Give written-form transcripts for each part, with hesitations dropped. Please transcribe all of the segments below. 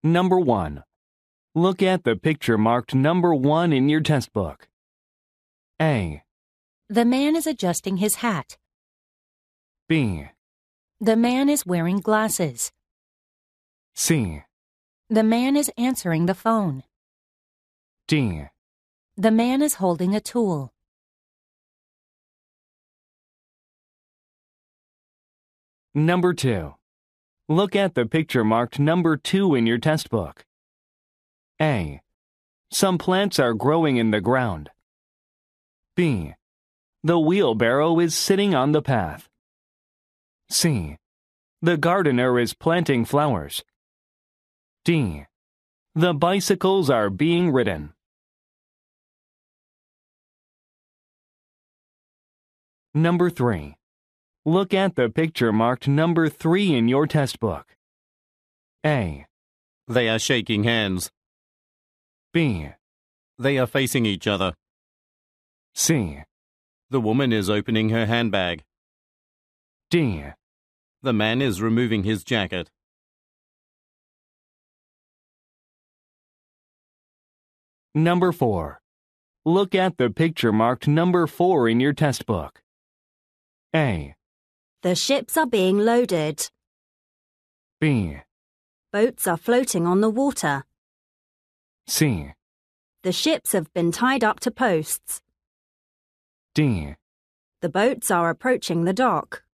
Number 1. Look at the picture marked number 1 in your test book. A. The man is adjusting his hat. B. The man is wearing glasses. C. The man is answering the phone. D. The man is holding a tool. Number 2. Look at the picture marked number 2 in your test book. A. Some plants are growing in the ground. B. The wheelbarrow is sitting on the path. C. The gardener is planting flowers. D. The bicycles are being ridden. Number 3. Look at the picture marked number 3 in your test book. A. They are shaking hands. B. They are facing each other. C. The woman is opening her handbag. D. The man is removing his jacket. Number 4. Look at the picture marked number 4 in your test book. A. The ships are being loaded. B. Boats are floating on the water. C. The ships have been tied up to posts. D. The boats are approaching the dock.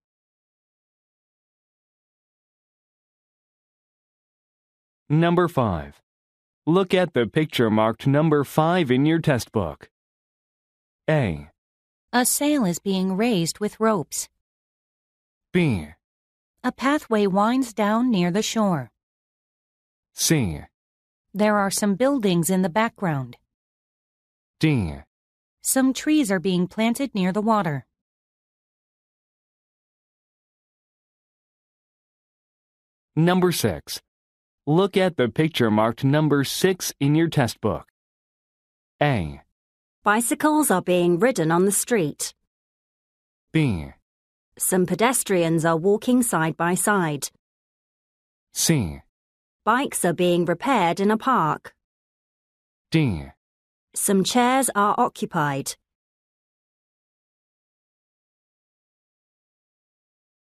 Number 5. Look at the picture marked number 5 in your test book. A. A sail is being raised with ropes. B. A pathway winds down near the shore. C. There are some buildings in the background. D. Some trees are being planted near the water. Number 6. Look at the picture marked number 6 in your test book. A. Bicycles are being ridden on the street. B. Some pedestrians are walking side by side. C. Bikes are being repaired in a park. D. Some chairs are occupied.